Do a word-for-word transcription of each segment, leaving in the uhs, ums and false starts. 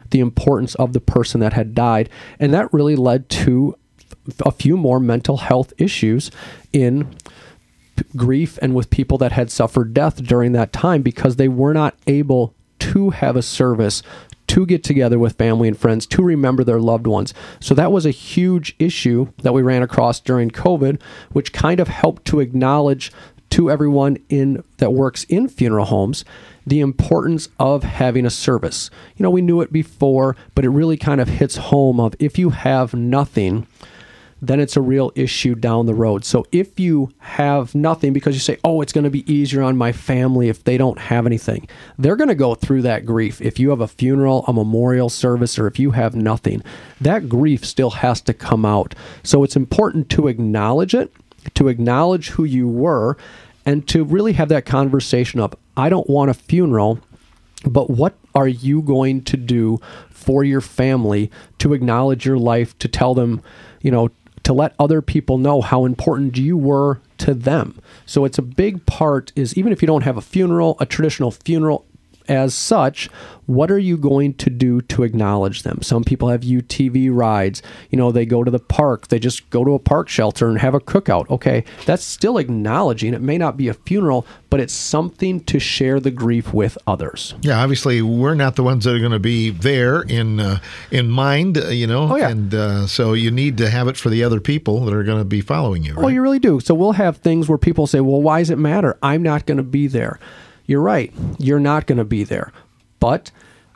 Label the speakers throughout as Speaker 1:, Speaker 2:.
Speaker 1: the importance of the person that had died. And that really led to a few more mental health issues in p- grief and with people that had suffered death during that time, because they were not able to have a service to get together with family and friends, to remember their loved ones. So that was a huge issue that we ran across during COVID, which kind of helped to acknowledge to everyone in that works in funeral homes the importance of having a service. You know, we knew it before, but it really kind of hits home of if you have nothing, then it's a real issue down the road. So if you have nothing because you say, oh, it's going to be easier on my family if they don't have anything, they're going to go through that grief. If you have a funeral, a memorial service, or if you have nothing, that grief still has to come out. So it's important to acknowledge it, to acknowledge who you were, and to really have that conversation of, I don't want a funeral, but what are you going to do for your family to acknowledge your life, to tell them, you know, to let other people know how important you were to them. So it's a big part is, even if you don't have a funeral, a traditional funeral as such, what are you going to do to acknowledge them? Some people have U T V rides. You know, they go to the park. They just go to a park shelter and have a cookout. Okay, that's still acknowledging. It may not be a funeral, but it's something to share the grief with others.
Speaker 2: Yeah, obviously, we're not the ones that are going to be there in uh, in mind, uh, you know,
Speaker 1: oh, yeah.
Speaker 2: and uh, so you need to have it for the other people that are going to be following you, right?
Speaker 1: Well, you really do. So we'll have things where people say, well, why does it matter? I'm not going to be there. You're right. You're not going to be there. But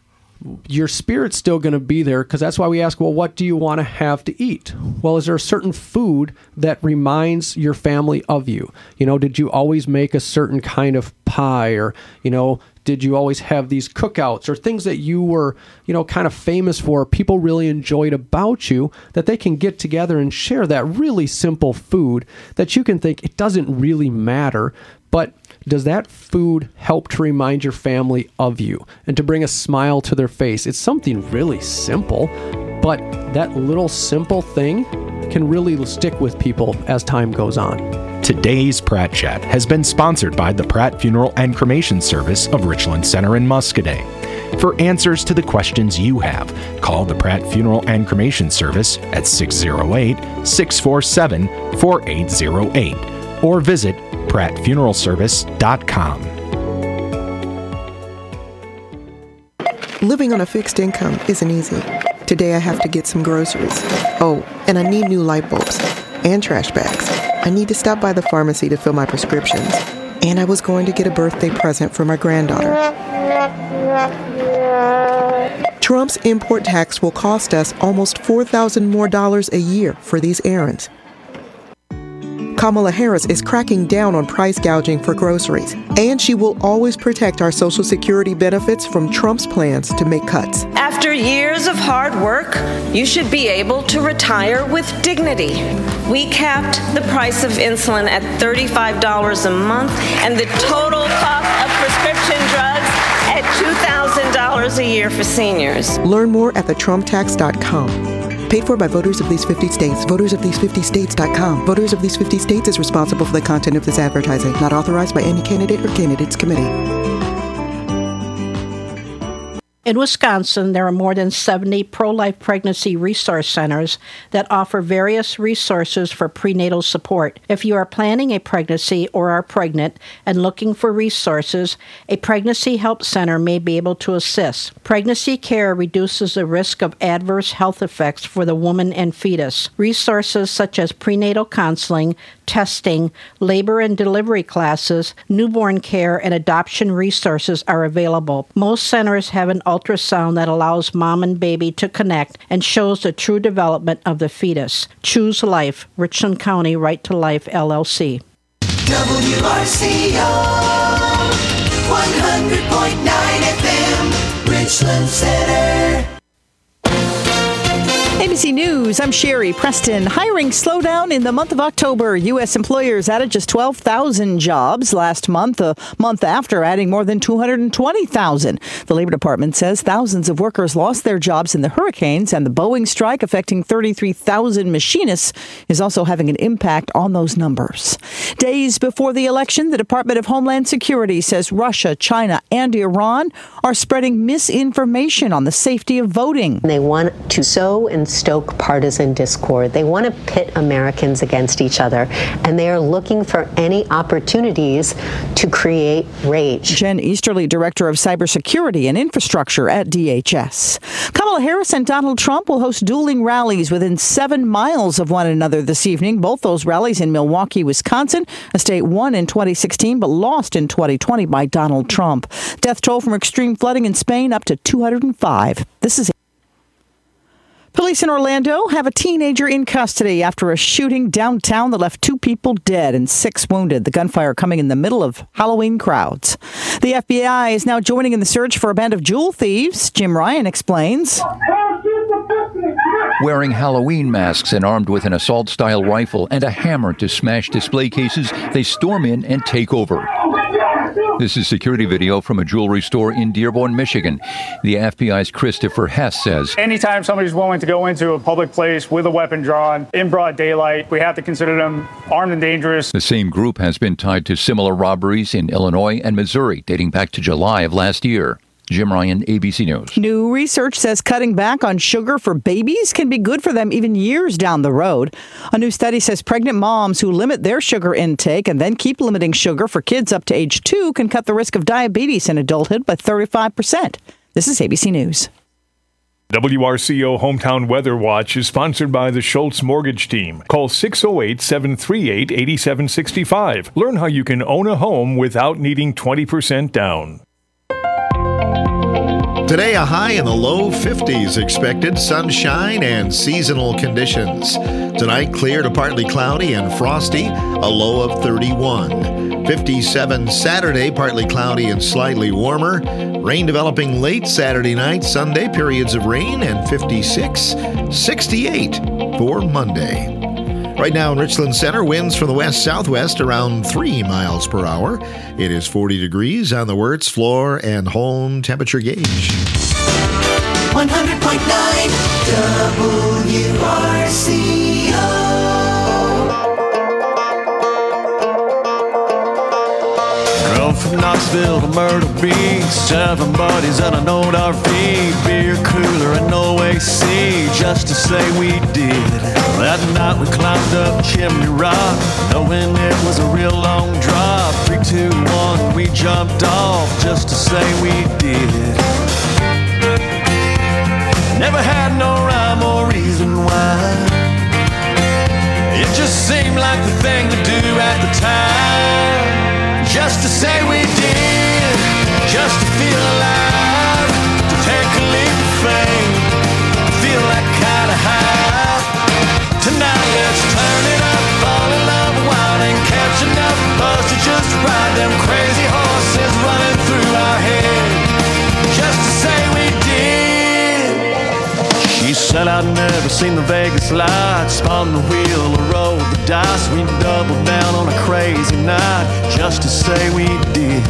Speaker 1: your spirit's still going to be there, because that's why we ask, well, what do you want to have to eat? Well, is there a certain food that reminds your family of you? You know, did you always make a certain kind of pie, or, you know, did you always have these cookouts or things that you were, you know, kind of famous for, people really enjoyed about you, that they can get together and share that really simple food that you can think it doesn't really matter, but does that food help to remind your family of you and to bring a smile to their face? It's something really simple, but that little simple thing can really stick with people as time goes on.
Speaker 3: Today's Pratt Chat has been sponsored by the Pratt Funeral and Cremation Service of Richland Center in Muscoda. For answers to the questions you have, call the Pratt Funeral and Cremation Service at six oh eight, six four seven, four eight oh eight or visit pratt funeral service dot com.
Speaker 4: Living on a fixed income isn't easy. Today I have to get some groceries. Oh, and I need new light bulbs and trash bags. I need to stop by the pharmacy to fill my prescriptions. And I was going to get a birthday present for my granddaughter. Trump's import tax will cost us almost four thousand dollars more dollars a year for these errands. Kamala Harris is cracking down on price gouging for groceries, and she will always protect our Social Security benefits from Trump's plans to make cuts.
Speaker 5: After years of hard work, you should be able to retire with dignity. We capped the price of insulin at thirty-five dollars a month and the total cost of prescription drugs at two thousand dollars a year for seniors.
Speaker 4: Learn more at the trump tax dot com. Paid for by voters of these fifty states. voters of these fifty states dot com. Voters of these fifty states is responsible for the content of this advertising. Not authorized by any candidate or candidates committee.
Speaker 6: In Wisconsin, there are more than seventy pro-life pregnancy resource centers that offer various resources for prenatal support. If you are planning a pregnancy or are pregnant and looking for resources, a pregnancy help center may be able to assist. Pregnancy care reduces the risk of adverse health effects for the woman and fetus. Resources such as prenatal counseling, testing, labor and delivery classes, newborn care, and adoption resources are available. Most centers have an ultrasound that allows mom and baby to connect and shows the true development of the fetus. Choose Life, Richland County Right to Life, L L C.
Speaker 7: W R C O, one hundred point nine F M, Richland Center.
Speaker 8: A B C News, I'm Sherry Preston. Hiring slowdown in the month of October. U S employers added just twelve thousand jobs last month, a month after adding more than two hundred twenty thousand. The Labor Department says thousands of workers lost their jobs in the hurricanes, and the Boeing strike affecting thirty-three thousand machinists is also having an impact on those numbers. Days before the election, the Department of Homeland Security says Russia, China, and Iran are spreading misinformation on the safety of voting.
Speaker 9: They want to sow and stoke partisan discord. They want to pit Americans against each other, and they are looking for any opportunities to create rage.
Speaker 8: Jen Easterly, Director of Cybersecurity and Infrastructure at D H S. Kamala Harris and Donald Trump will host dueling rallies within seven miles of one another this evening. Both those rallies in Milwaukee, Wisconsin, a state won in twenty sixteen but lost in twenty twenty by Donald Trump. Death toll from extreme flooding in Spain up to two hundred five. This is Police in Orlando have a teenager in custody after a shooting downtown that left two people dead and six wounded. The gunfire coming in the middle of Halloween crowds. The F B I is now joining in the search for a band of jewel thieves. Jim Ryan explains.
Speaker 10: Wearing Halloween masks and armed with an assault-style rifle and a hammer to smash display cases, they storm in and take over. This is security video from a jewelry store in Dearborn, Michigan. The F B I's Christopher Hess says,
Speaker 11: anytime somebody's willing to go into a public place with a weapon drawn in broad daylight, we have to consider them armed and dangerous.
Speaker 10: The same group has been tied to similar robberies in Illinois and Missouri dating back to July of last year. Jim Ryan, A B C News.
Speaker 8: New research says cutting back on sugar for babies can be good for them even years down the road. A new study says pregnant moms who limit their sugar intake and then keep limiting sugar for kids up to age two can cut the risk of diabetes in adulthood by thirty-five percent. This is A B C News.
Speaker 12: W R C O Hometown Weather Watch is sponsored by the Schultz Mortgage Team. Call six oh eight, seven three eight, eight seven six five. Learn how you can own a home without needing twenty percent down.
Speaker 2: Today, a high in the low fifties expected, sunshine and seasonal conditions. Tonight, clear to partly cloudy and frosty, a low of thirty-one. fifty-seven Saturday, partly cloudy and slightly warmer. Rain developing late Saturday night, Sunday, periods of rain, and fifty-six. sixty-eight for Monday. Right now in Richland Center, winds from the west-southwest around three miles per hour. It is forty degrees on the Wirtz floor and home temperature gauge.
Speaker 7: one hundred point nine W R C O.
Speaker 13: Girl from Knoxville to Myrtle Beach, seven buddies and an old R V, beer cooler and no A C, just to say we did. That night we climbed up Chimney Rock, knowing it was a real long drop. Three, two, one, we jumped off, just to say we did. Never had no rhyme or reason why. It just seemed like the thing to do at the time. Just to say we did, just to feel alive, to take a leap of faith, to feel that kind of high. Tonight let's turn it up, fall in love, wild and catch enough buzz to just ride them crazy horses running through our head. Just to say we did. She said I'd never seen the Vegas lights, spun the wheel or rolled the dice. We doubled down on a crazy night, just to say we did.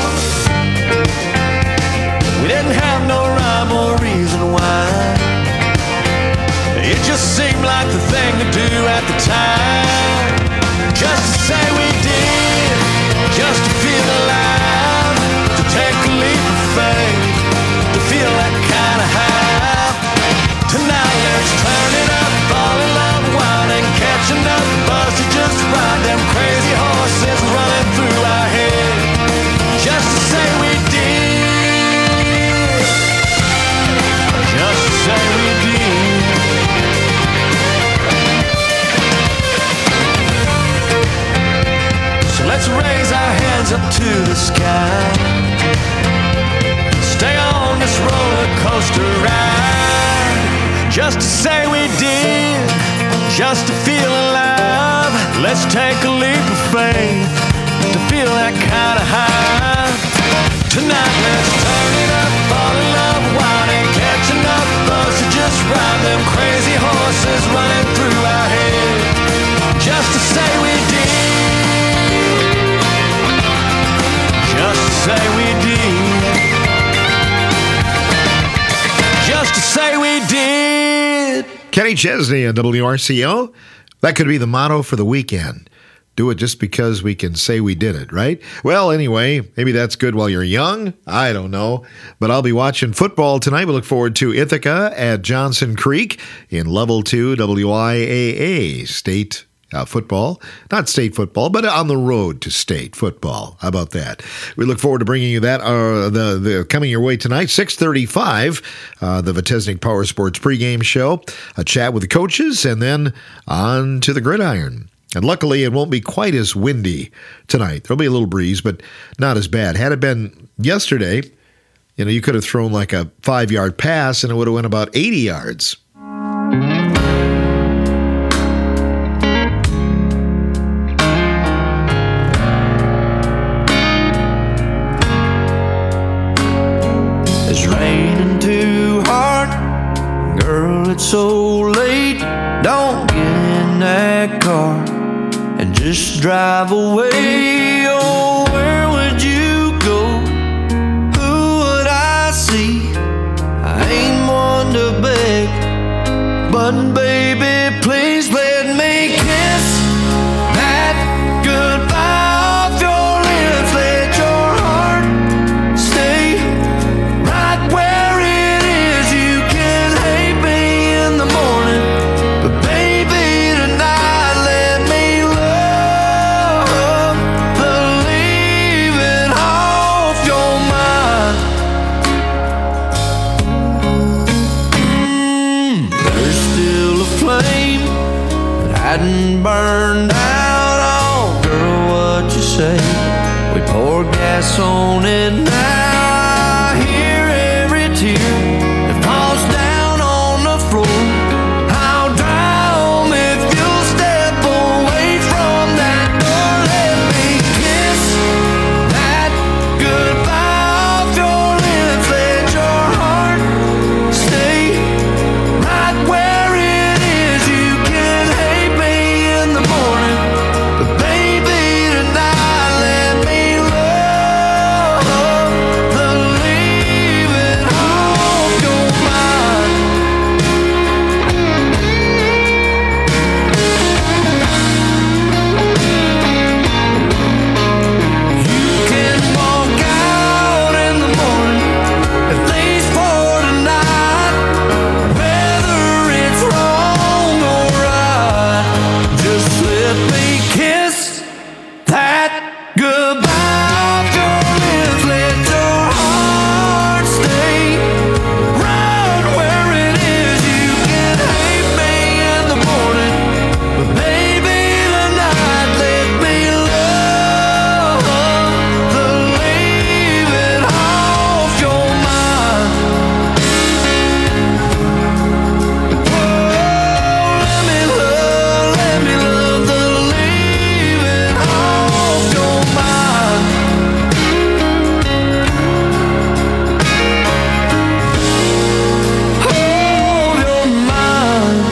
Speaker 13: We didn't have no rhyme or reason why. It just seemed like the thing to do at the time. Just to say we did, just to feel alive, to take a leap of faith, to feel that kind of high. Tonight let's turn it up, fall in love, wild and catch enough buzz to just ride them crazy horses running through our head. Just to say we did, just to say we did. Let's raise our hands up to the sky. Stay on this roller coaster ride. Just to say we did, just to feel alive. Let's take a leap of faith to feel that kind of high. Tonight let's turn it up, fall in love, wild and catch enough buzz to just ride them crazy horses. say we did.
Speaker 2: Kenny Chesney on W R C O. That could be the motto for the weekend. Do it just because we can say we did it, right? Well, anyway, maybe that's good while you're young. I don't know. But I'll be watching football tonight. We look forward to Ithaca at Johnson Creek in Level two W I A A State uh, football. Not state football, but on the road to state football. How about that? We look forward to bringing you that uh, the, the coming your way tonight, six thirty-five, uh, the Vitesnik Power Sports pregame show, a chat with the coaches, and then on to the gridiron. And luckily, it won't be quite as windy tonight. There'll be a little breeze, but not as bad. Had it been yesterday, you know, you could have thrown like a five-yard pass, and it would have went about eighty yards.
Speaker 13: It's raining too hard, girl, it's so late. Don't get in that car and just drive away. Oh, where would you go? Who would I see? I ain't one to beg, but baby, please let me kiss that goodbye off your lips. Let your heart stay right where it is. You can hate me in the morning, but baby, tonight let me love the leaving off your mind. Mm, there's still a flame that hadn't burned out. Oh, girl, what you say? We pour gas on it now. I hear every tear that falls down on the floor. I'll drown if you'll step away from that door. Let me kiss that goodbye off your lips. Let your heart stay right where it is. You can hate me in the morning, but baby, tonight let me love the leaving off your mind. You can walk out in the morning, at least for tonight. Whether it's wrong or right, just let me kiss that goodbye off your lips. Let your heart stay right where it is. You can hate me in the morning, but baby, tonight let me love the leaving off your mind. Oh, let me love, let me love the leaving off your mind. Hold your mind.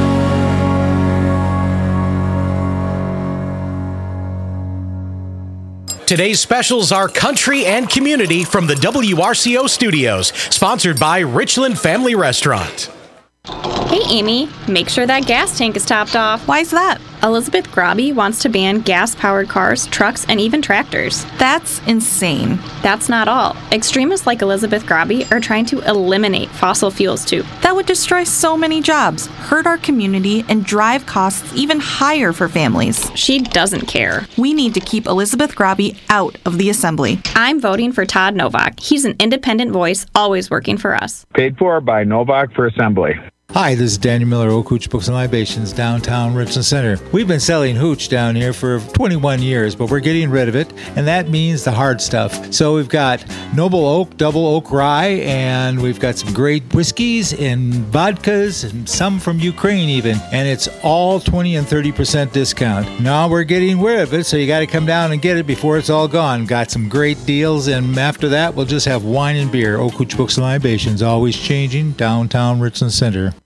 Speaker 14: Today's specials are country and community from the W R C O studios, sponsored by Richland Family Restaurant.
Speaker 15: Hey, Amy, make sure that gas tank is topped off. Why's that? Elizabeth Grobby wants to ban gas-powered cars, trucks, and even tractors. That's insane. That's not all. Extremists like Elizabeth Grobby are trying to eliminate fossil fuels, too.
Speaker 16: That would destroy so many jobs, hurt our community, and drive costs even higher for families.
Speaker 15: She doesn't care.
Speaker 16: We need to keep Elizabeth Grobby out of the assembly.
Speaker 15: I'm voting for Todd Novak. He's an independent voice, always working for us.
Speaker 17: Paid for by Novak for Assembly.
Speaker 18: Hi, this is Daniel Miller, Oak Hooch Books and Libations, downtown Richland Center. We've been selling hooch down here for twenty-one years, but we're getting rid of it, and that means the hard stuff. So we've got Noble Oak, Double Oak Rye, and we've got some great whiskeys and vodkas, and some from Ukraine even, and it's all twenty and thirty percent discount. Now we're getting rid of it, so you got to come down and get it before it's all gone. Got some great deals, and after that, we'll just have wine and beer. Oak Hooch Books and Libations, always changing, downtown Richland Center.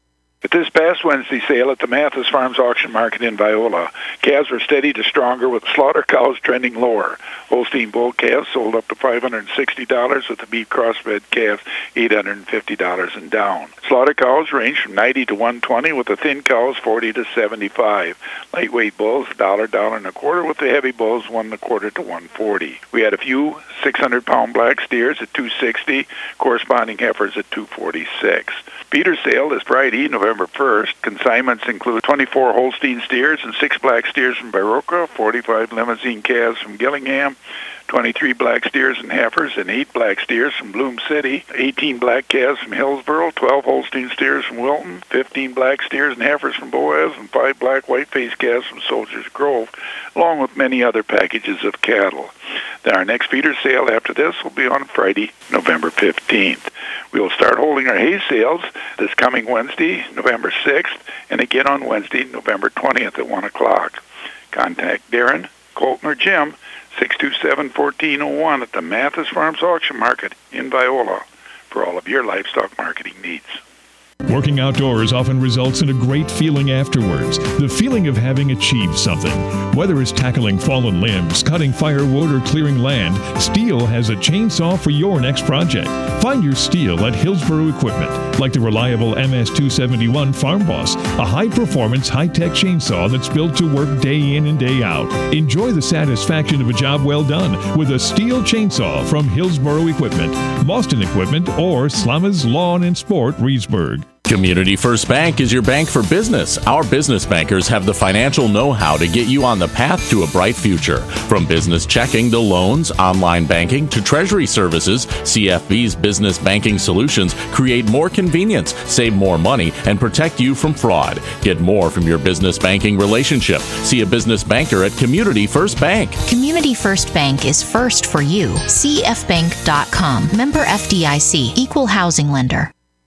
Speaker 19: At this past Wednesday sale at the Mathis Farms Auction Market in Viola, calves were steady to stronger with slaughter cows trending lower. Holstein bull calves sold up to five hundred sixty dollars with the beef crossbred calves eight hundred fifty dollars and down. Slaughter cows range from ninety to one hundred twenty dollars with the thin cows forty to seventy-five dollars. Lightweight bulls a dollar, dollar and a quarter with the heavy bulls one and a quarter to one forty dollars. We had a few six hundred pound black steers at two hundred sixty dollars, corresponding heifers at two hundred forty-six dollars. Feeder sale is Friday, November first. Consignments include twenty-four Holstein steers and six black steers from Baroka, forty-five Limousine calves from Gillingham, twenty-three black steers and heifers, and eight black steers from Bloom City, eighteen black calves from Hillsboro, twelve Holstein steers from Wilton, fifteen black steers and heifers from Boaz, and five black white-faced calves from Soldiers Grove, along with many other packages of cattle. Then our next feeder sale after this will be on Friday, November fifteenth. We will start holding our hay sales this coming Wednesday, November sixth, and again on Wednesday, November twentieth at one o'clock. Contact Darren, Colton, or Jim, six two seven, one four zero one at the Mathis Farms Auction Market in Viola for all of your livestock marketing needs.
Speaker 12: Working outdoors often results in a great feeling afterwards, the feeling of having achieved something. Whether it's tackling fallen limbs, cutting firewood, or clearing land, Stihl has a chainsaw for your next project. Find your Stihl at Hillsboro Equipment, like the reliable M S two seventy-one Farm Boss, a high-performance, high-tech chainsaw that's built to work day in and day out. Enjoy the satisfaction of a job well done with a Stihl chainsaw from Hillsboro Equipment, Boston Equipment, or Slammers Lawn and Sport, Reedsburg.
Speaker 20: Community First Bank is your bank for business. Our business bankers have the financial know-how to get you on the path to a bright future. From business checking to loans, online banking to treasury services, C F B's business banking solutions create more convenience, save more money, and protect you from fraud. Get more from your business banking relationship. See a business banker at Community First Bank.
Speaker 21: Community First Bank is first for you. C F bank dot com. Member F D I C. Equal housing lender.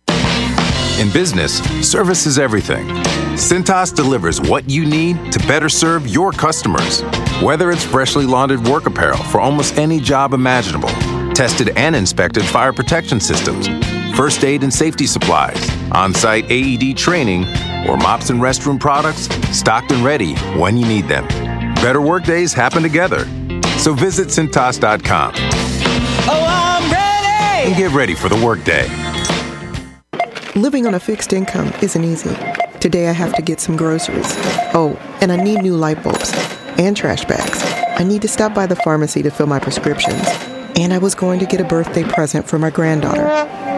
Speaker 22: In business, service is everything. Cintas delivers what you need to better serve your customers. Whether it's freshly laundered work apparel for almost any job imaginable, tested and inspected fire protection systems, first aid and safety supplies, on-site A E D training, or mops and restroom products, stocked and ready when you need them. Better work days happen together. So visit Cintas dot com.
Speaker 7: Oh, I'm ready!
Speaker 22: And get ready for the workday.
Speaker 4: Living on a fixed income isn't easy. Today I have to get some groceries. Oh, and I need new light bulbs and trash bags. I need to stop by the pharmacy to fill my prescriptions. And I was going to get a birthday present for my granddaughter.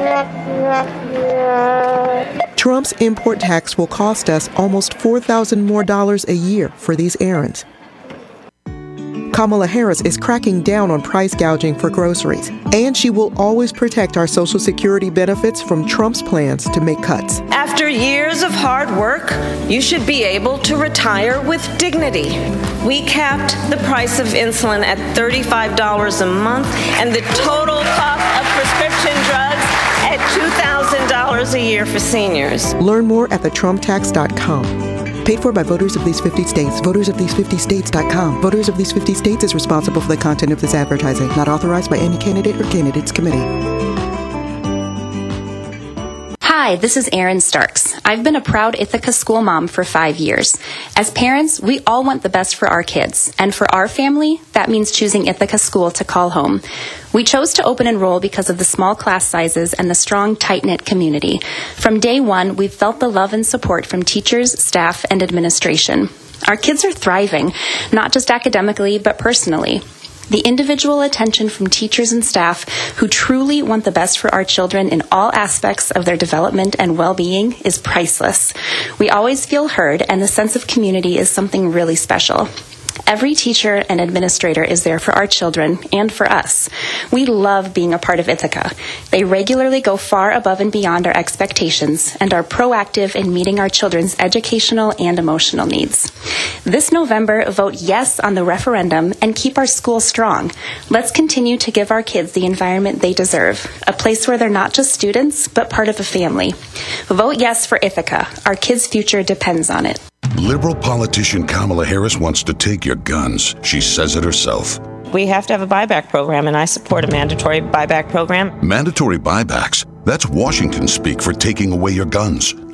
Speaker 4: Trump's import tax will cost us almost four thousand dollars more dollars a year for these errands. Kamala Harris is cracking down on price gouging for groceries, and she will always protect our Social Security benefits from Trump's plans to make cuts.
Speaker 5: After years of hard work, you should be able to retire with dignity. We capped the price of insulin at thirty-five dollars a month and the total cost of prescription drugs at two thousand dollars a year for seniors.
Speaker 4: Learn more at the trump tax dot com. Paid for by voters of these fifty states. voters of these fifty states dot com. Voters of these fifty states is responsible for the content of this advertising. Not authorized by any candidate or candidates committee.
Speaker 23: Hi, this is Erin Starks. I've been a proud Ithaca school mom for five years. As parents, we all want the best for our kids. And for our family, that means choosing Ithaca School to call home. We chose to open enroll because of the small class sizes and the strong, tight-knit community. From day one, we've felt the love and support from teachers, staff, and administration. Our kids are thriving, not just academically, but personally. The individual attention from teachers and staff who truly want the best for our children in all aspects of their development and well-being is priceless. We always feel heard, and the sense of community is something really special. Every teacher and administrator is there for our children and for us. We love being a part of Ithaca. They regularly go far above and beyond our expectations and are proactive in meeting our children's educational and emotional needs. This November, vote yes on the referendum and keep our schools strong. Let's continue to give our kids the environment they deserve, a place where they're not just students, but part of a family. Vote yes for Ithaca. Our kids' future depends on it.
Speaker 24: Liberal politician Kamala Harris wants to take your guns. She says it herself.
Speaker 25: We have to have a buyback program, and I support a mandatory buyback program.
Speaker 24: Mandatory buybacks? That's Washington speak for taking away your guns.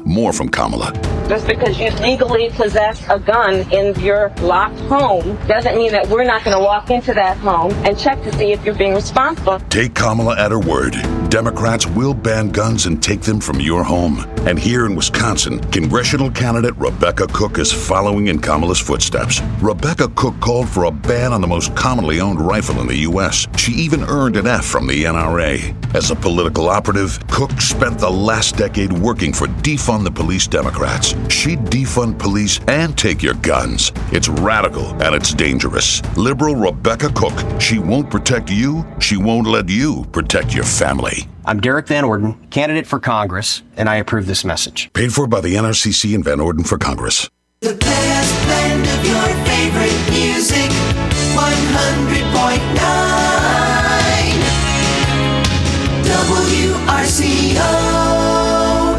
Speaker 24: More from Kamala.
Speaker 5: Just because you legally possess a gun in your locked home doesn't mean that we're not going to walk into that home and check to see if you're being responsible.
Speaker 24: Take Kamala at her word. Democrats will ban guns and take them from your home. And here in Wisconsin, congressional candidate Rebecca Cook is following in Kamala's footsteps. Rebecca Cook called for a ban on the most commonly owned rifle in the U S. She even earned an F from the N R A. As a political operative, Cook spent the last decade working for Defund the Police Democrats. She'd defund police and take your guns. It's radical and it's dangerous. Liberal Rebecca Cook. She won't protect you. She won't let you protect your family.
Speaker 1: I'm Derek Van Orden, candidate for Congress, and I approve this message.
Speaker 24: Paid for by the N R C C and Van Orden for Congress.
Speaker 13: The best blend of your favorite music, one hundred point nine W R C O.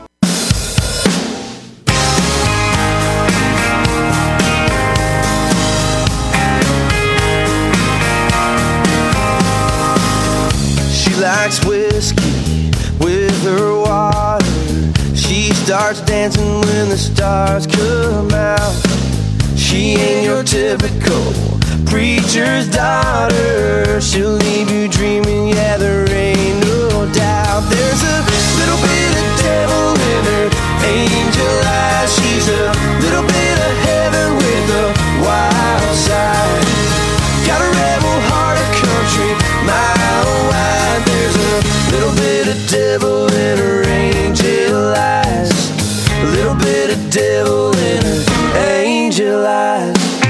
Speaker 13: She likes whiskey with her water. She starts dancing when the stars come out. She ain't your typical preacher's daughter. She'll leave you dreaming, yeah, there ain't no doubt. There's a little bit of devil in her angel eyes. She's a little bit of heaven with a wild side. Got a rebel heart, a country mile wide. There's a little bit of devil in her angel eyes. A little bit of devil in her angel eyes.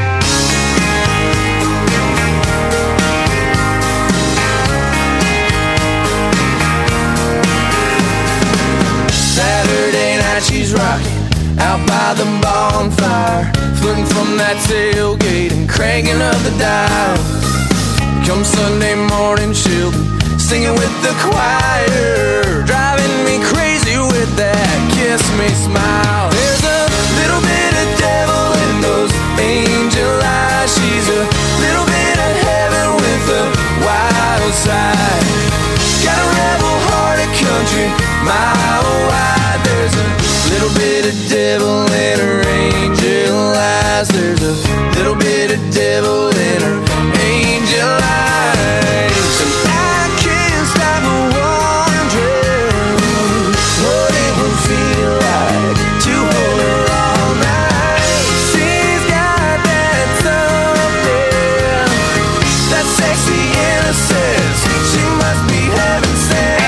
Speaker 13: Saturday night she's rocking out by the bonfire, flirting from that tailgate and cranking up the dial. Come Sunday morning she'll be singing with the choir, driving me crazy with that kiss me smile. There's a little bit of devil in those angel eyes. She's a little bit of heaven with a wild side. Got a rebel heart, a country mile wide. There's a little bit of devil in her angel eyes. There's a little bit of devil in her angel eyes. And I can't stop wondering what it would feel like to hold her all night. She's got that something, that sexy innocence. She must be heaven sent.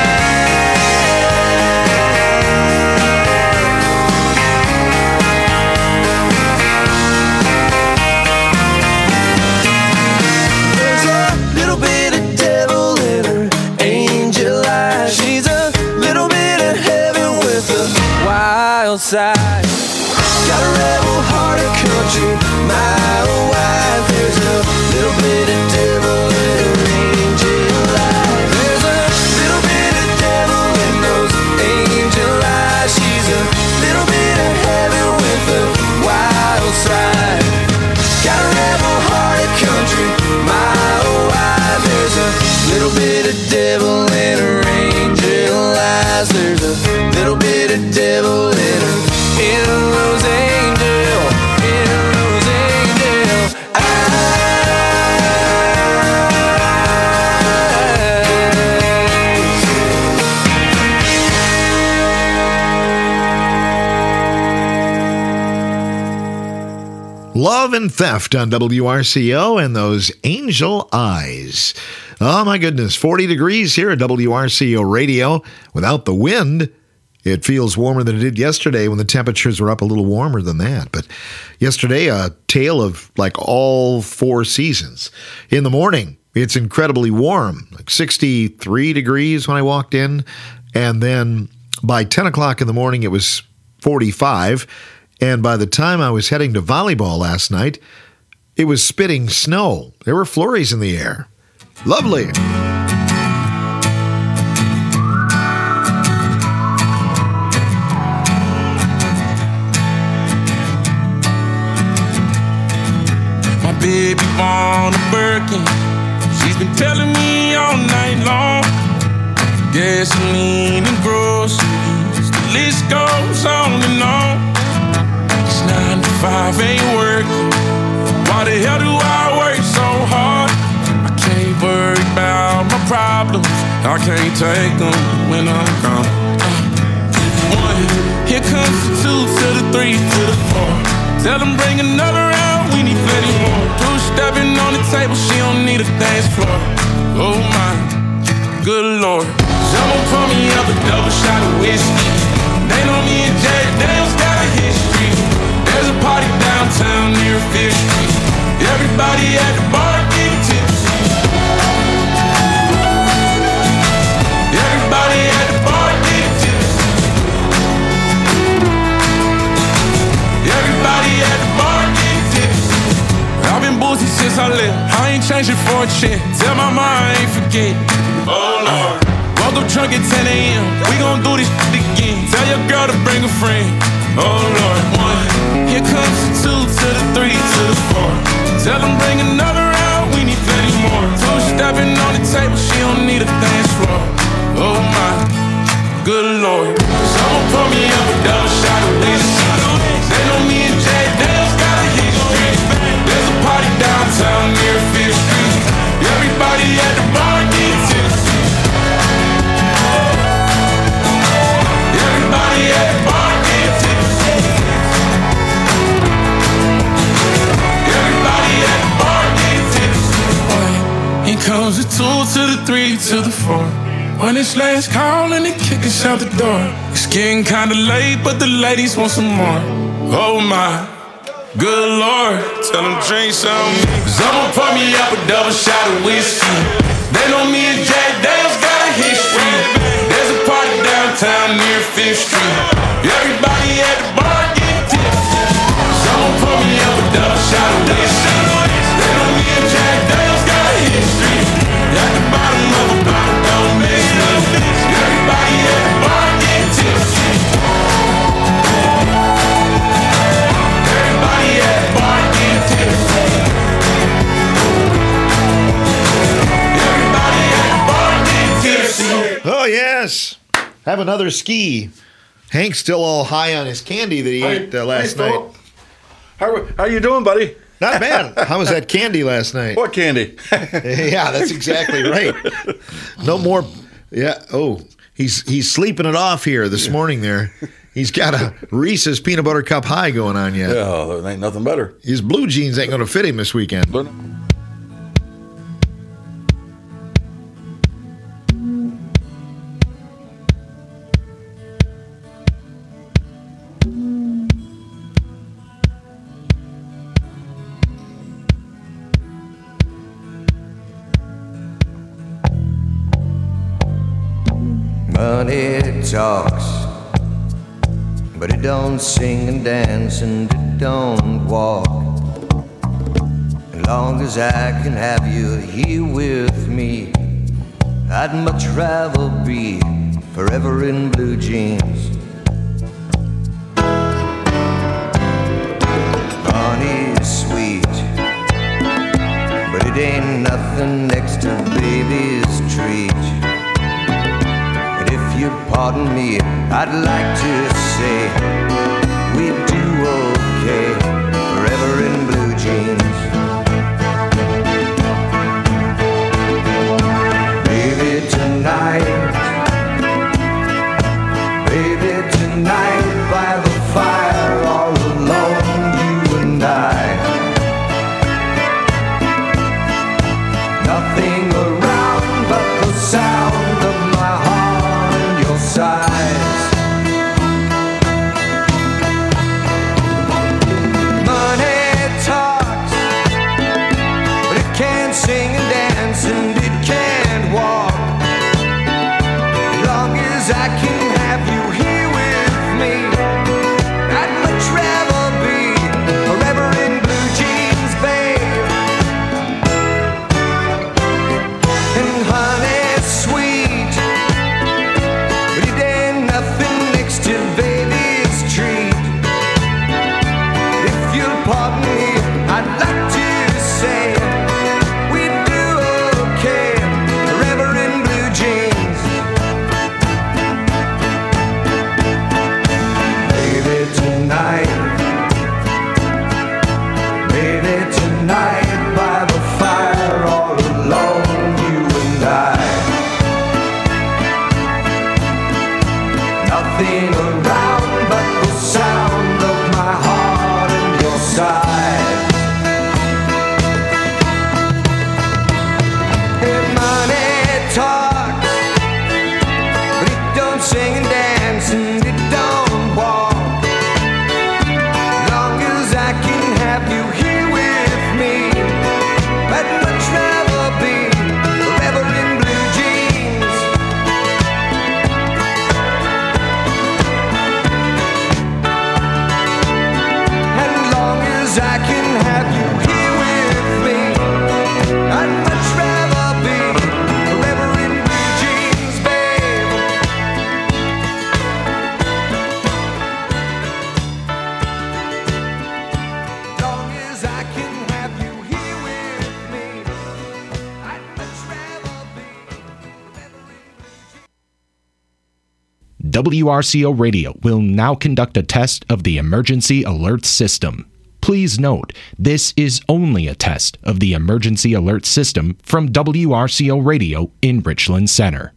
Speaker 13: There's a little bit of devil in her angel eyes. She's a little bit of heaven with a wild side. Got a rebel heart, a country mile wide. There's a little bit of devil in her angel eyes. There's a little bit of devil in those angel eyes. She's a little bit of heaven with a wild side. Got a rebel heart, a country mile wide. There's a little bit of devil in her angel eyes. There's a little bit of devil in her, in those angel, in those angel eyes.
Speaker 2: Love and Theft on W R C O and those angel eyes. Oh my goodness, forty degrees here at W R C O Radio. Without the wind, it feels warmer than it did yesterday when the temperatures were up a little warmer than that. But yesterday, a tale of like all four seasons. In the morning, it's incredibly warm, like sixty-three degrees when I walked in. And then by ten o'clock in the morning, it was forty-five. And by the time I was heading to volleyball last night, it was spitting snow. There were flurries in the air. Lovely.
Speaker 3: My baby born a Birkin. She's been telling me all night long. Gasoline and groceries, the list goes on and on. This nine to five ain't working. Why the hell do I work so hard? I can't worry about my problems. I can't take them when I'm gone. Uh, one, here comes the two to the three to the four. Tell them bring another round, we need plenty more. Two stepping on the table, she don't need a dance floor. Oh my, good Lord. Someone pour me up a double shot of whiskey. They know me and Jack Daniels got a history. There's a party downtown near Fifth Street. Everybody at the bar getting tipsy. Everybody at the bar getting tipsy. Everybody at the bar getting tipsy. I've been boozy since I left. I ain't changing for a chick. Tell my mom I ain't forget. Oh Lord. Woke up drunk at ten a.m. We gon' do this shit again. Tell your girl to bring a friend. Oh Lord. One. Here comes the two to the three to the four. Tell them bring another round. We need plenty more. Two stepping on the table. She don't need a dance floor. Oh my, good Lord. Someone pour me up a double shot of whiskey. They know me and Jay Daniels got a history. There's a party downtown near Fifth Street. Everybody at the bar getting tipsy. Everybody at the bar getting tipsy. Everybody at the bar getting tipsy. Here comes the two to the three to the four. When it's last call and they kick us out the door. It's getting kinda late, but the ladies want some more. Oh my, good Lord. Tell them drink some. Someone pour me up a double shot of whiskey. They know me and Jack Daniels got a history. There's a party downtown near Fifth Street. Everybody at the bar getting tipsy. Someone pour me up a double shot of whiskey. They know me and Jack Daniels got a history. At the bottom of the bottle, don't miss nothing. Everybody at the bar getting tipsy. Everybody at the bar getting tipsy. Everybody at the bar getting tipsy.
Speaker 2: Oh, yes. Have another ski. Hank's still all high on his candy that he
Speaker 6: Hi.
Speaker 2: ate uh, last
Speaker 6: Hey,
Speaker 2: night.
Speaker 6: Philip. How, how you doing, buddy?
Speaker 2: Not bad. How was that candy last night?
Speaker 6: What candy?
Speaker 2: Yeah, that's exactly right. No more. Yeah. Oh, he's he's sleeping it off here this morning there. He's got a Reese's Peanut Butter Cup High going on yet.
Speaker 6: Yeah, there ain't nothing better.
Speaker 2: His blue jeans ain't going to fit him this weekend.
Speaker 8: Money talks, but it don't sing and dance and it don't walk. As long as I can have you here with me, I'd much rather be forever in blue jeans. Money's sweet, but it ain't nothing next to baby's treat. If you pardon me, I'd like to say we do okay, forever in blue jeans. Baby, tonight, baby, tonight, by the fire, all alone, you and I. Nothing around but the sound of my heart. Size.
Speaker 13: as I can have you here with me, I'd much rather be forever in blue jeans, babe. Long as I can have you here with me, I'd much rather be forever in
Speaker 9: W R C O Radio will now conduct a test of the emergency alert system. Please note, this is only a test of the emergency alert system from W R C O Radio in Richland Center.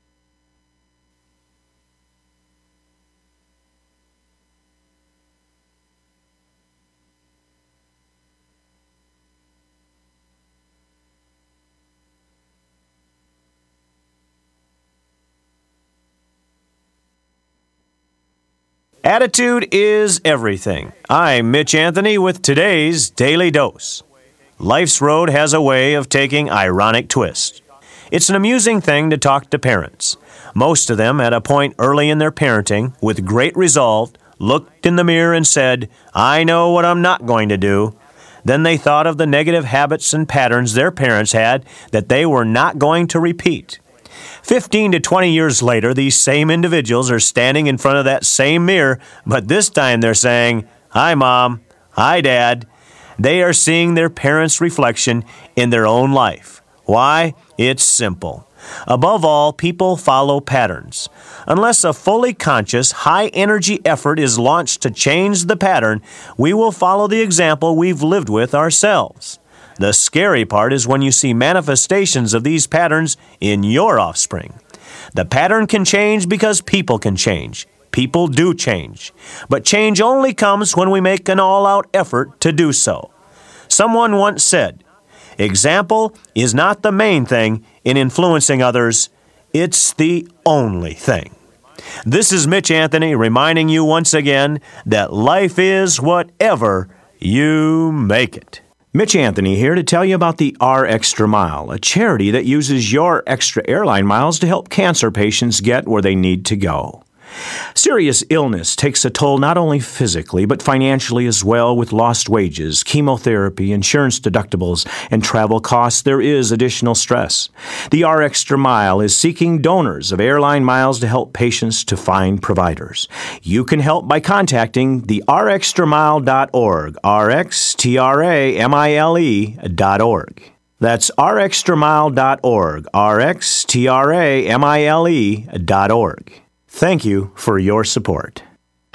Speaker 10: Attitude is everything. I'm Mitch Anthony with today's Daily Dose. Life's road has a way of taking ironic twists. It's an amusing thing to talk to parents. Most of them, at a point early in their parenting, with great resolve, looked in the mirror and said, "I know what I'm not going to do." Then they thought of the negative habits and patterns their parents had that they were not going to repeat. Fifteen to twenty years later, these same individuals are standing in front of that same mirror, but this time they're saying, "Hi, Mom. Hi, Dad." They are seeing their parents' reflection in their own life. Why? It's simple. Above all, people follow patterns. Unless a fully conscious, high-energy effort is launched to change the pattern, we will follow the example we've lived with ourselves. The scary part is when you see manifestations of these patterns in your offspring. The pattern can change because people can change. People do change. But change only comes when we make an all-out effort to do so. Someone once said, "Example is not the main thing in influencing others. It's the only thing." This is Mitch Anthony reminding you once again that life is whatever you make it. Mitch Anthony here to tell you about the R Extra Mile, a charity that uses your extra airline miles to help cancer patients get where they need to go. Serious illness takes a toll not only physically, but financially as well. With lost wages, chemotherapy, insurance deductibles, and travel costs, there is additional stress. The R Extra Mile is seeking donors of airline miles to help patients to find providers. You can help by contacting the r extra mile dot org, R X T R A M I L E dot org. That's r extra mile dot org, R X T R A M I L E dot org. Thank you for your support.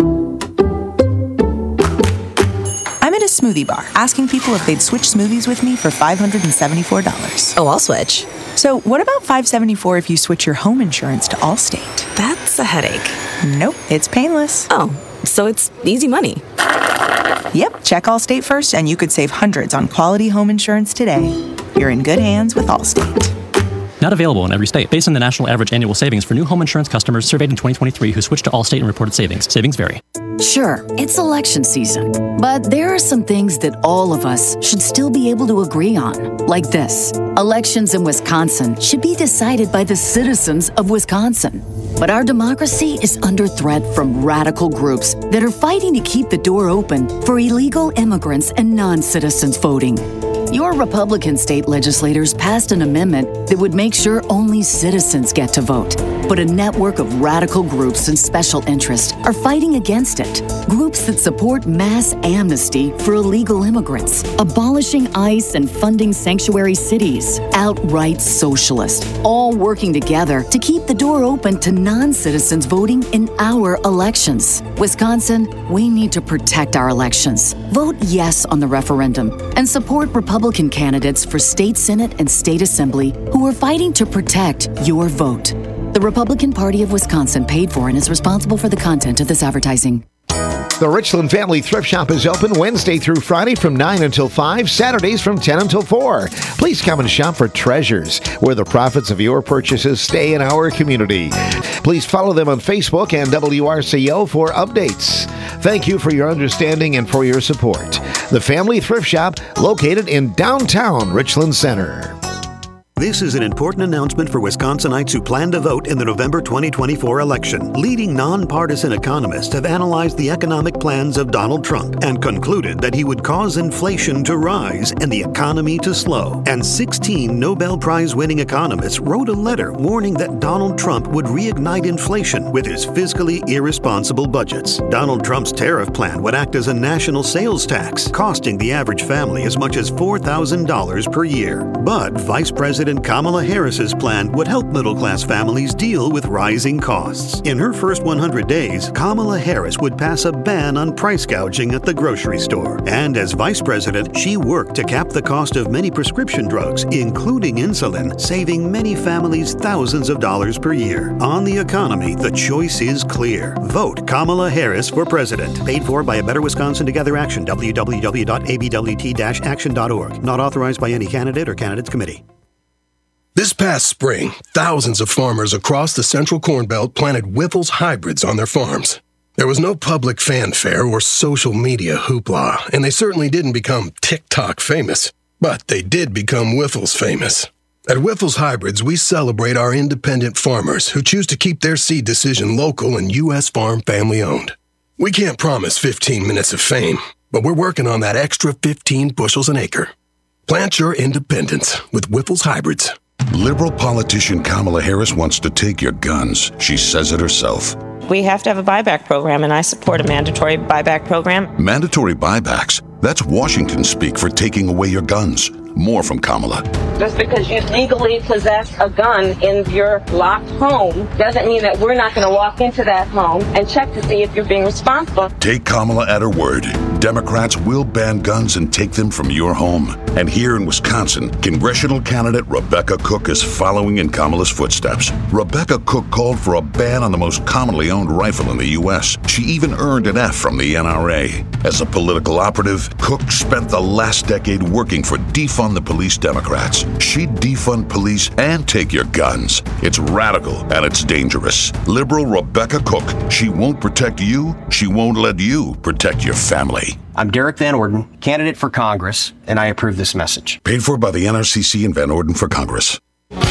Speaker 11: I'm at a smoothie bar asking people if they'd switch smoothies with me for five hundred seventy-four dollars.
Speaker 14: Oh, I'll switch.
Speaker 11: So what about five hundred seventy-four dollars if you switch your home insurance to Allstate?
Speaker 14: That's a headache.
Speaker 11: Nope, it's painless.
Speaker 14: Oh, so it's easy money.
Speaker 11: Yep, check Allstate first and you could save hundreds on quality home insurance today. You're in good hands with Allstate.
Speaker 16: Not available in every state. Based on the national average annual savings for new home insurance customers surveyed in twenty twenty-three who switched to Allstate and reported savings. Savings vary.
Speaker 26: Sure, it's election season, but there are some things that all of us should still be able to agree on, like this. Elections in Wisconsin should be decided by the citizens of Wisconsin. But our democracy is under threat from radical groups that are fighting to keep the door open for illegal immigrants and non-citizens voting. Your Republican state legislators passed an amendment that would make sure only citizens get to vote. But a network of radical groups and special interests are fighting against it. Groups that support mass amnesty for illegal immigrants, abolishing ICE and funding sanctuary cities, outright socialist, all working together to keep the door open to non-citizens voting in our elections. Wisconsin, we need to protect our elections. Vote yes on the referendum and support Republican Republican candidates for state Senate and state assembly who are fighting to protect your vote. The Republican Party of Wisconsin paid for and is responsible for the content of this advertising.
Speaker 2: The Richland Family Thrift Shop is open Wednesday through Friday from nine until five, Saturdays from ten until four. Please come and shop for treasures, where the profits of your purchases stay in our community. Please follow them on Facebook and W R C O for updates. Thank you for your understanding and for your support. The Family Thrift Shop, located in downtown Richland Center.
Speaker 12: This is an important announcement for Wisconsinites who plan to vote in the November twenty twenty-four election. Leading nonpartisan economists have analyzed the economic plans of Donald Trump and concluded that he would cause inflation to rise and the economy to slow. And sixteen Nobel Prize-winning economists wrote a letter warning that Donald Trump would reignite inflation with his fiscally irresponsible budgets. Donald Trump's tariff plan would act as a national sales tax, costing the average family as much as four thousand dollars per year. But Vice President Kamala Harris's plan would help middle-class families deal with rising costs. In her first one hundred days, Kamala Harris would pass a ban on price gouging at the grocery store. And as vice president, she worked to cap the cost of many prescription drugs, including insulin, saving many families thousands of dollars per year. On the economy, the choice is clear. Vote Kamala Harris for president. Paid for by a Better Wisconsin Together Action, w w w dot a b w t dash action dot org. Not authorized by any candidate or candidates committee.
Speaker 15: This past spring, thousands of farmers across the Central Corn Belt planted Wyffels hybrids on their farms. There was no public fanfare or social media hoopla, and they certainly didn't become TikTok famous, but they did become Wyffels famous. At Wyffels Hybrids, we celebrate our independent farmers who choose to keep their seed decision local and U S farm family owned. We can't promise fifteen minutes of fame, but we're working on that extra fifteen bushels an acre. Plant your independence with Wyffels Hybrids.
Speaker 24: Liberal politician Kamala Harris wants to take your guns. She says it herself.
Speaker 25: We have to have a buyback program, and I support a mandatory buyback program.
Speaker 24: Mandatory buybacks? That's Washington speak for taking away your guns. More from Kamala.
Speaker 5: Just because you legally possess a gun in your locked home doesn't mean that we're not going to walk into that home and check to see if you're being responsible.
Speaker 24: Take Kamala at her word. Democrats will ban guns and take them from your home. And here in Wisconsin, congressional candidate Rebecca Cook is following in Kamala's footsteps. Rebecca Cook called for a ban on the most commonly owned rifle in the U S. She even earned an F from the N R A. As a political operative, Cook spent the last decade working for defund the police Democrats. She'd defund police and take your guns. It's radical and it's dangerous. Liberal Rebecca Cook. She won't protect you. She won't let you protect your family.
Speaker 1: I'm Derek Van Orden, candidate for Congress, and I approve this message.
Speaker 24: Paid for by the N R C C and Van Orden for Congress.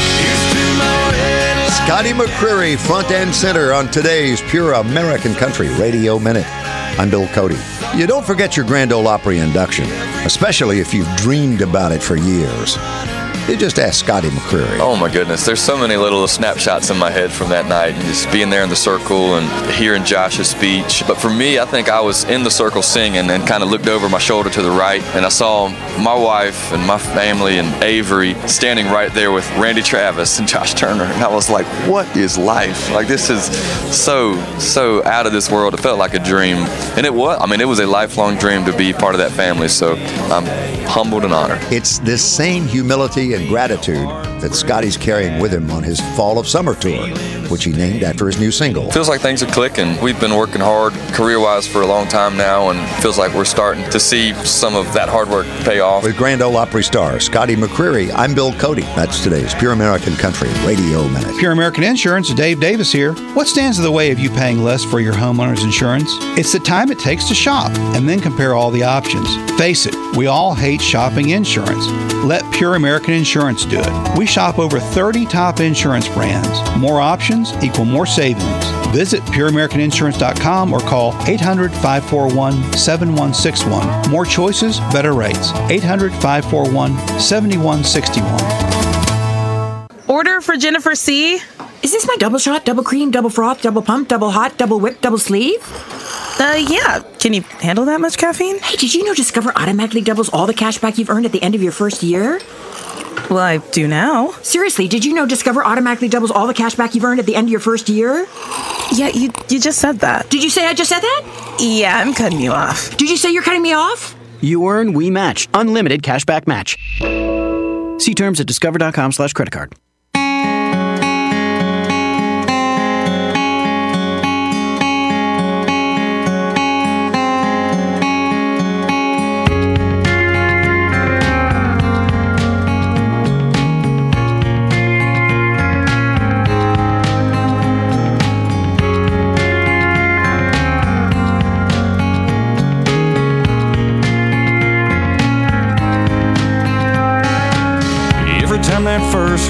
Speaker 2: Scotty McCreery, front and center on today's Pure American Country Radio Minute. I'm Bill Cody. You don't forget your Grand Ole Opry induction, especially if you've dreamed about it for years. You just ask Scotty McCreery.
Speaker 17: Oh my goodness, there's so many little snapshots in my head from that night, and just being there in the circle and hearing Josh's speech. But for me, I think I was in the circle singing and kind of looked over my shoulder to the right, and I saw my wife and my family and Avery standing right there with Randy Travis and Josh Turner, and I was like, what is life? Like, this is so, so out of this world. It felt like a dream, and it was. I mean, it was a lifelong dream to be part of that family, so I'm humbled and honored.
Speaker 2: It's this same humility and gratitude that Scotty's carrying with him on his Fall of Summer tour, which he named after his new single.
Speaker 17: Feels like things are clicking. We've been working hard career-wise for a long time now, and feels like we're starting to see some of that hard work pay off.
Speaker 2: With Grand Ole Opry star Scotty McCreery, I'm Bill Cody. That's today's Pure American Country Radio Minute.
Speaker 18: Pure American Insurance, Dave Davis here. What stands in the way of you paying less for your homeowner's insurance? It's the time it takes to shop and then compare all the options. Face it, we all hate shopping insurance. Let Pure American Insurance do it. We shop over thirty top insurance brands. More options equal more savings. Visit pure american insurance dot com or call eight hundred, five four one, seven one six one. More choices, better rates. eight hundred, five four one, seven one six one.
Speaker 19: Order for Jennifer C.
Speaker 20: Is this my double shot, double cream, double froth, double pump, double hot, double whip, double sleeve?
Speaker 19: Uh, yeah. Can you handle that much caffeine?
Speaker 20: Hey, did you know Discover automatically doubles all the cash back you've earned at the end of your first year?
Speaker 19: Well, I do now.
Speaker 20: Seriously, did you know Discover automatically doubles all the cash back you've earned at the end of your first year?
Speaker 19: Yeah, you you just said that.
Speaker 20: Did you say I just said that?
Speaker 19: Yeah, I'm cutting you off.
Speaker 20: Did you say you're cutting me off?
Speaker 27: You earn We Match. Unlimited cashback match. See terms at discover.com slash credit card.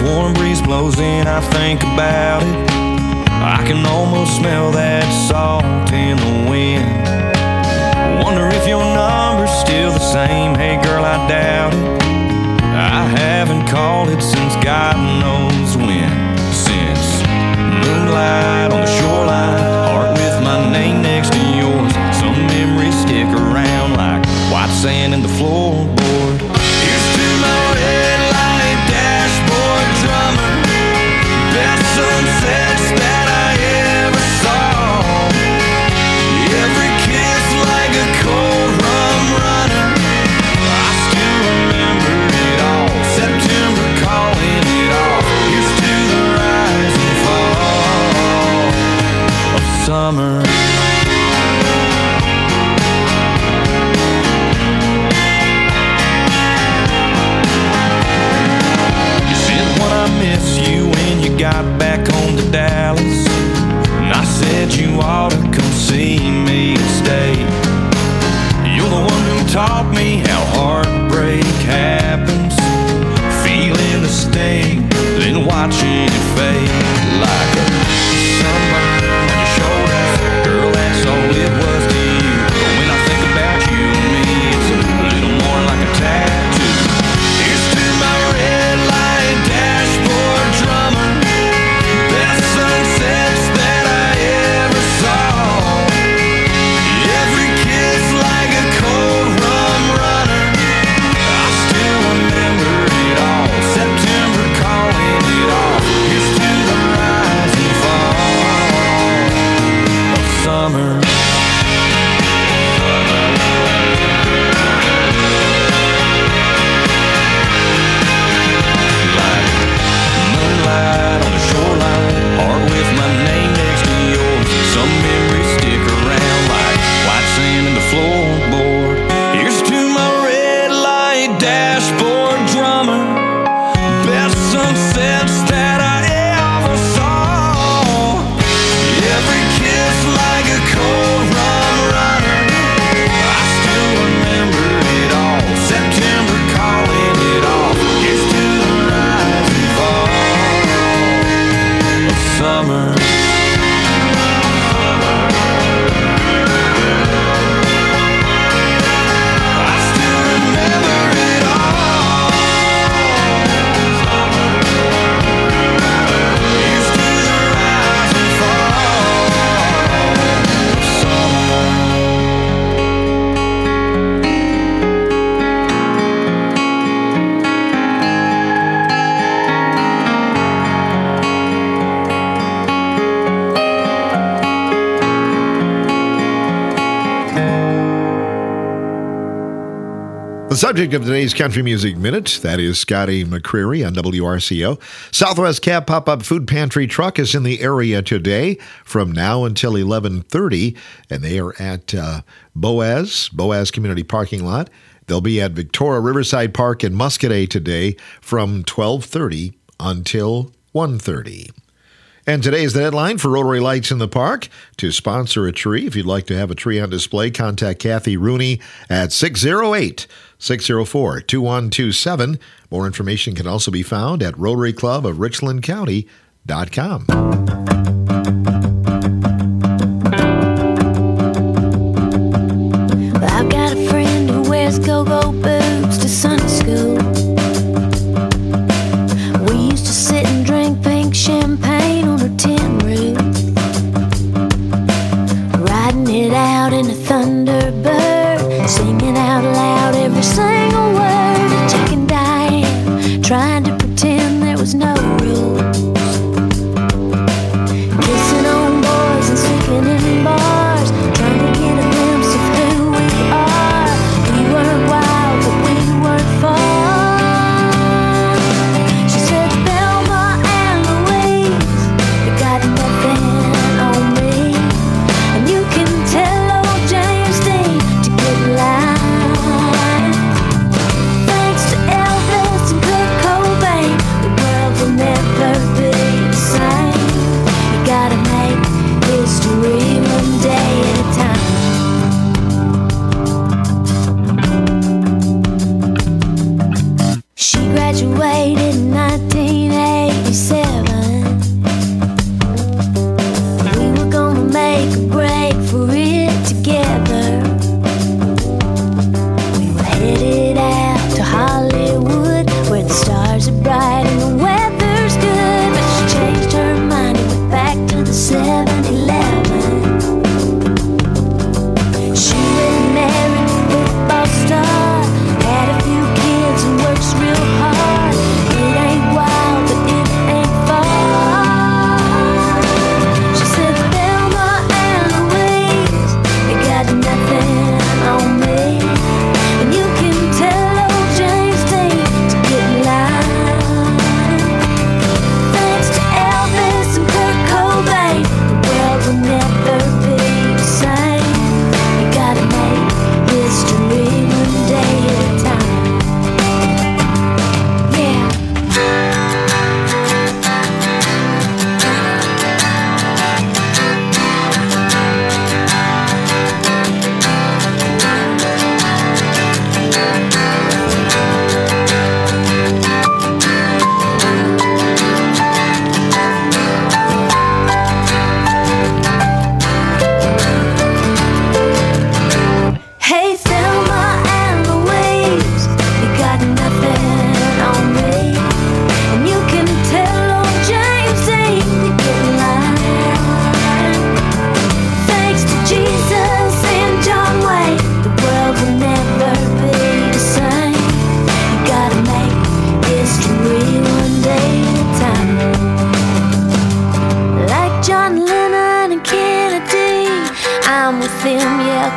Speaker 13: warm breeze blows in, I think about it. I can almost smell that salt in the wind. Wonder if your number's still the same. Hey girl, I doubt it. I haven't called it since God knows when. Since moonlight on the shoreline, heart with my name next to yours. Some memories stick around like white sand in the floorboard. Here's to my red light dashboard drummer, best sunsets that I ever saw. Every kiss like a cold rum runner. I still remember it all. September calling it off. Here's to the rise and fall of summer. You said when I miss you when you got back home to Dallas, and I said you ought to come see me and stay. You're the one who taught me how heartbreak happens, feeling the sting, then watching it fade like a sunburn on your shoulders. Girl, that's all it was to you. But when I think about you and me, it's a little more like a tattoo. Here's to my red light dashboard drummer, best sunsets that I ever saw. Every kiss like a cold rum runner. I still remember it all. September calling it off. Here's to the rise and fall of summer. Like moonlight on the shoreline, heart with my name next to yours. Some memories stick around like white sand in the floorboard. Here's to my red light dashboard drummer, best sunsets that I ever saw. Every kiss like a cold rum runner. I still remember it all. September calling it off. Here's to the rise and fall of summer. I still remember it all. Here's to the rise and fall of summer.
Speaker 2: The subject of today's Country Music Minute, that is Scotty McCreery on W R C O. Southwest Cab Pop-Up Food Pantry truck is in the area today from now until eleven thirty, and they are at uh, Boaz, Boaz Community Parking Lot. They'll be at Victoria Riverside Park in Muscadet today from twelve thirty until one thirty. And today is the deadline for Rotary Lights in the Park to sponsor a tree. If you'd like to have a tree on display, contact Kathy Rooney at six oh eight, six oh four, two one two seven. More information can also be found at Rotary Club of Richland County dot com.
Speaker 3: I've got a friend who wears go-go boots to Sunday school. We used to sit and drink pink champagne on her tin roof, riding it out in a Thunderbird, singing out loud every single word of Jack and Diane, trying to pretend there was no rules, kissing on boys and sleeping in bars, trying to get a glimpse of who we are. We weren't wild, but we weren't far. She said, Thelma and Louise, you got nothing on me, and you can tell old James Dean to get line.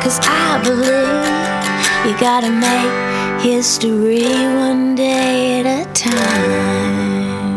Speaker 3: 'cause I believe you gotta make history one day at a time.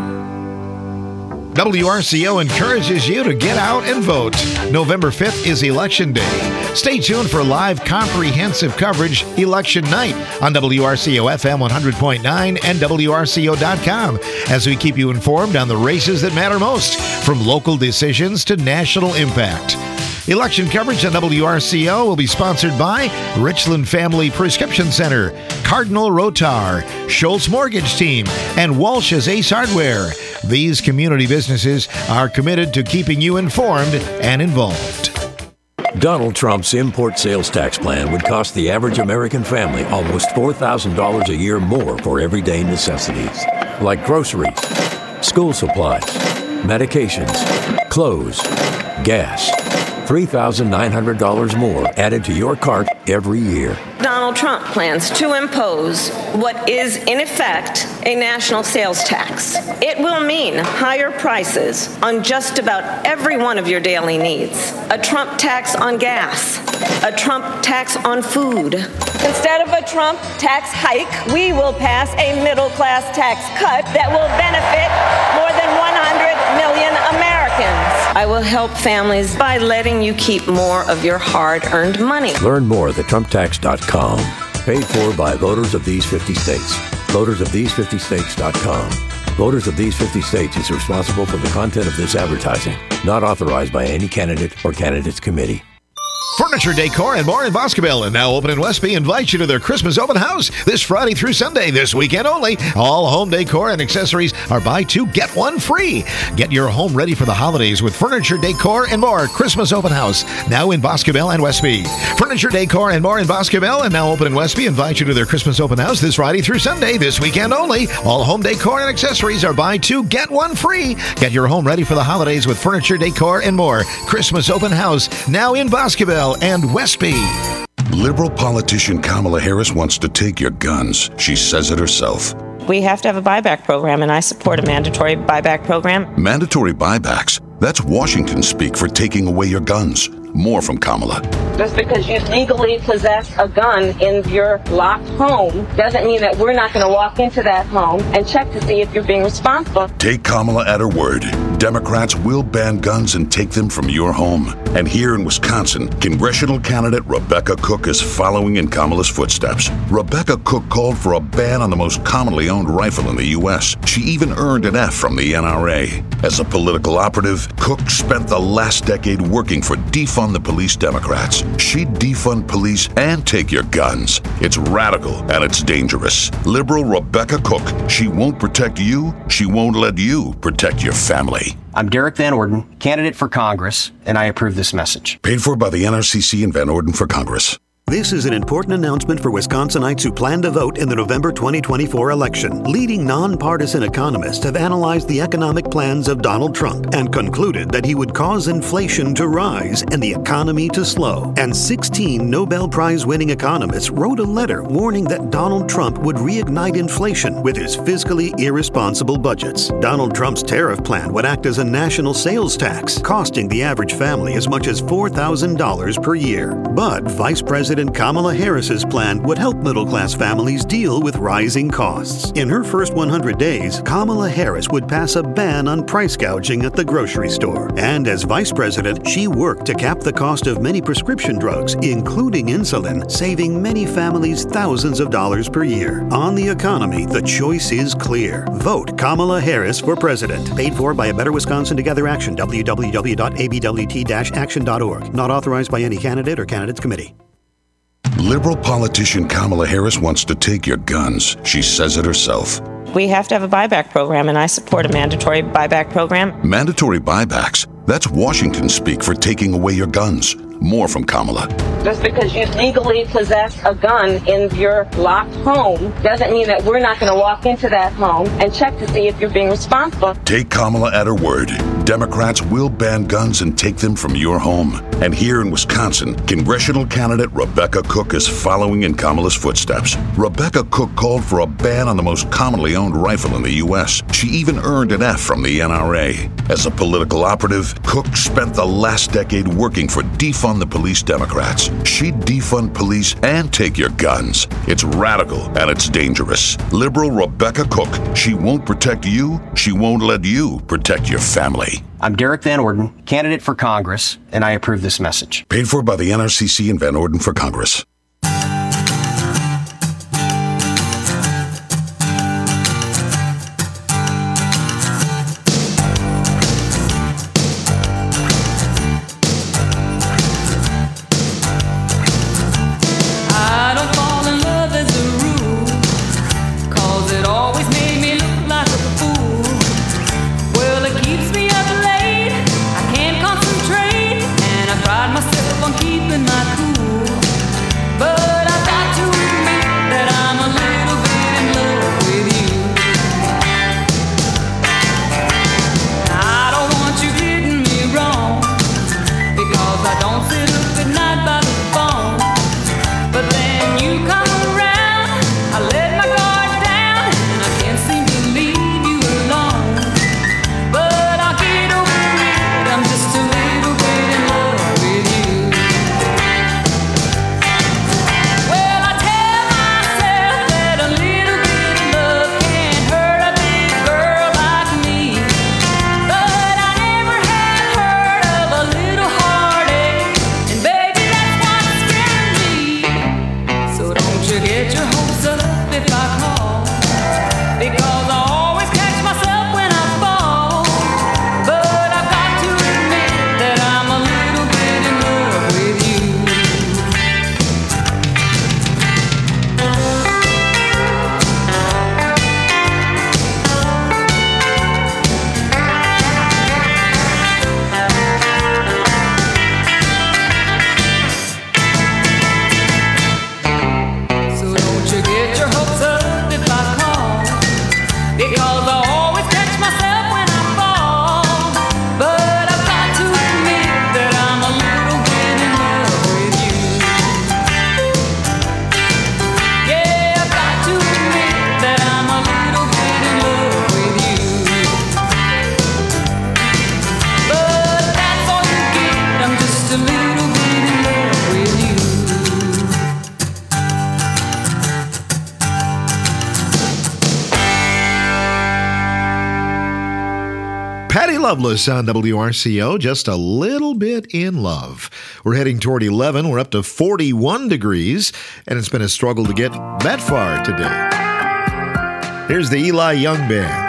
Speaker 2: W R C O encourages you to get out and vote. November fifth is Election Day. Stay tuned for live comprehensive coverage election night on W R C O F M one hundred point nine and W R C O dot com as we keep you informed on the races that matter most, from local decisions to national impact. Election coverage on W R C O will be sponsored by Richland Family Prescription Center, Cardinal Rotar, Schultz Mortgage Team, and Walsh's Ace Hardware. These community businesses are committed to keeping you informed and involved.
Speaker 4: Donald Trump's import sales tax plan would cost the average American family almost four thousand dollars a year more for everyday necessities, like groceries, school supplies, medications, clothes, gas. three thousand nine hundred dollars more added to your cart every year.
Speaker 5: Donald Trump plans to impose what is, in effect, a national sales tax. It will mean higher prices on just about every one of your daily needs. A Trump tax on gas. A Trump tax on food. Instead of a Trump tax hike, we will pass a middle-class tax cut that will benefit more than one hundred million Americans. I will help families by letting you keep more of your hard-earned money.
Speaker 4: Learn more at trump tax dot com. Paid for by voters of these fifty states. voters of these fifty states dot com. Voters of these fifty states is responsible for the content of this advertising. Not authorized by any candidate or candidates committee.
Speaker 2: Furniture, Decor, and more in Boscoville, and now open in Westby, invite you to their Christmas open house this Friday through Sunday, this weekend only. All home decor and accessories are buy two, get one free. Get your home ready for the holidays with Furniture, Decor, and more Christmas open house, now in Boscoville and Westby. Furniture, Decor, and more in Boscoville, and now open in Westby, invite you to their Christmas open house this Friday through Sunday, this weekend only. All home decor and accessories are buy two, get one free. Get your home ready for the holidays with Furniture, Decor, and more Christmas open house, now in Boscoville and Westby.
Speaker 24: Liberal politician Kamala Harris wants to take your guns. She says it herself.
Speaker 25: We have to have a buyback program, and I support a mandatory buyback program.
Speaker 24: Mandatory buybacks? That's Washington speak for taking away your guns. More from Kamala.
Speaker 5: Just because you legally possess a gun in your locked home doesn't mean that we're not going to walk into that home and check to see if you're being responsible.
Speaker 24: Take Kamala at her word. Democrats will ban guns and take them from your home. And here in Wisconsin, congressional candidate Rebecca Cook is following in Kamala's footsteps. Rebecca Cook called for a ban on the most commonly owned rifle in the U S. She even earned an F from the N R A. As a political operative, Cook spent the last decade working for Defund the Police Democrats. She'd defund police and take your guns. It's radical and it's dangerous. Liberal Rebecca Cook. She won't protect you. She won't let you protect your family.
Speaker 1: I'm Derek Van Orden, candidate for Congress, and I approve this message.
Speaker 24: Paid for by the N R C C and Van Orden for Congress.
Speaker 12: This is an important announcement for Wisconsinites who plan to vote in the November twenty twenty-four election. Leading nonpartisan economists have analyzed the economic plans of Donald Trump and concluded that he would cause inflation to rise and the economy to slow. And sixteen Nobel Prize-winning economists wrote a letter warning that Donald Trump would reignite inflation with his fiscally irresponsible budgets. Donald Trump's tariff plan would act as a national sales tax, costing the average family as much as four thousand dollars per year. But Vice President Kamala Harris's plan would help middle-class families deal with rising costs. In her first one hundred days, Kamala Harris would pass a ban on price gouging at the grocery store. And as vice president, she worked to cap the cost of many prescription drugs, including insulin, saving many families thousands of dollars per year. On the economy, the choice is clear. Vote Kamala Harris for president. Paid for by A Better Wisconsin Together Action, w w w dot a b w t dash action dot org. Not authorized by any candidate or candidates committee.
Speaker 24: Liberal politician Kamala Harris wants to take your guns. She says it herself.
Speaker 25: We have to have a buyback program, and I support a mandatory buyback program.
Speaker 24: Mandatory buybacks? That's Washington speak for taking away your guns. More from Kamala.
Speaker 5: Just because you legally possess a gun in your locked home doesn't mean that we're not going to walk into that home and check to see if you're being responsible.
Speaker 24: Take Kamala at her word. Democrats will ban guns and take them from your home. And here in Wisconsin, congressional candidate Rebecca Cook is following in Kamala's footsteps. Rebecca Cook called for a ban on the most commonly owned rifle in the U S. She even earned an F from the N R A. As a political operative, Cook spent the last decade working for Defund the Police Democrats. She'd defund police and take your guns. It's radical and it's dangerous. Liberal Rebecca Cook, she won't protect you, she won't let you protect your family.
Speaker 1: I'm Derek Van Orden, candidate for Congress, and I approve this message.
Speaker 24: Paid for by the N R C C and Van Orden for Congress.
Speaker 2: Patty Loveless on W R C O, just a little bit in love. We're heading toward eleven. We're up to forty-one degrees, and it's been a struggle to get that far today. Here's the Eli Young Band.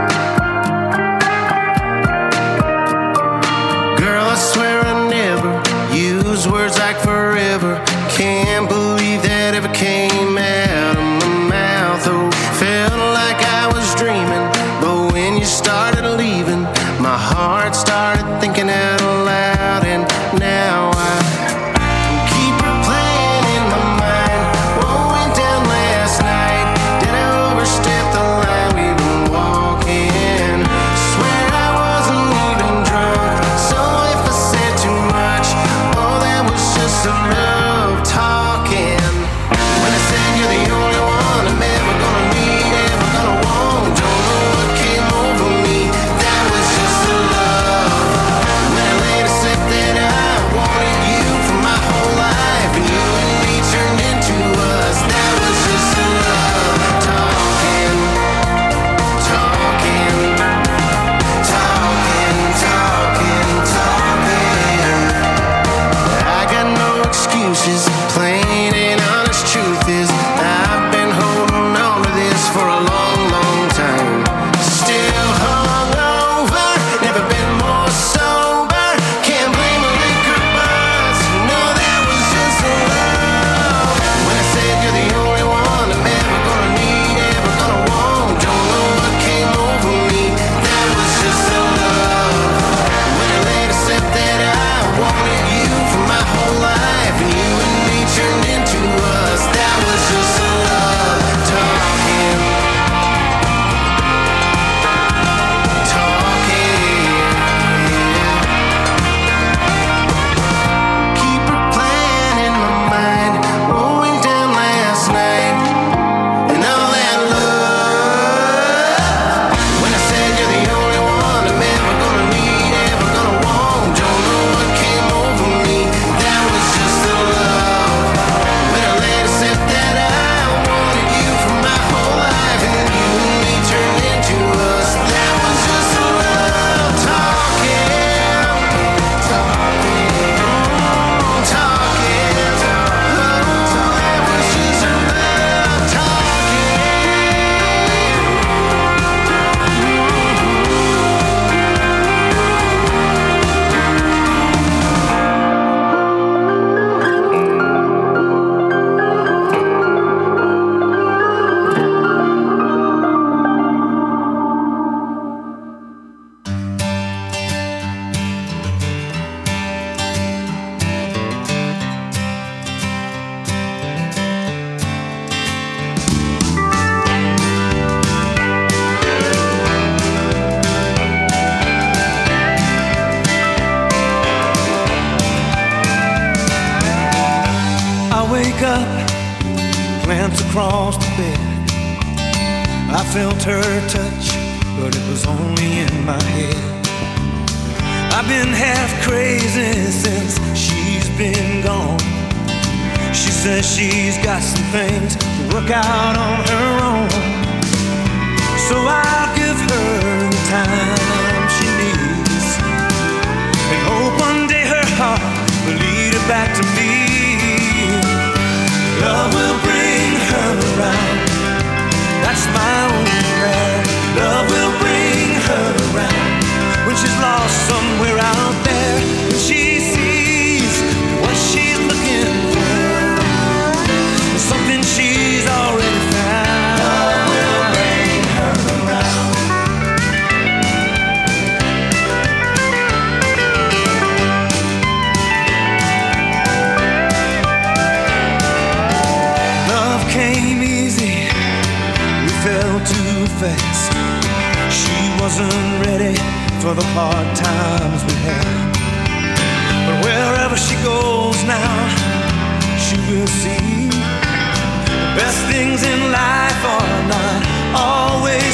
Speaker 6: Girl, I swear I never use words like forever. Can't believe that ever came out of my mouth. Oh, felt like I was dreaming, but when you started leaving, my heart started thinking out loud, and now I keep replaying in my mind what went down last night. Did I overstep the line we've been walking? Swear I wasn't even drunk, so if I said too much, oh, that was just a love talking. When I said you're the
Speaker 7: up, glance across the bed. I felt her touch, but it was only in my head. I've been half crazy since she's been gone. She says she's got some things to work out on her own. So I'll give her the time she needs, and hope one day her heart will lead her back to me. Love will bring her around, that's my only prayer. Love will bring her around when she's lost somewhere out there, and she sees what she's looking for, something she's already found. Love will bring her around. Love came easy, we fell too fast. She wasn't ready for the hard times we had, but wherever she goes now, she will see the best things in life are not always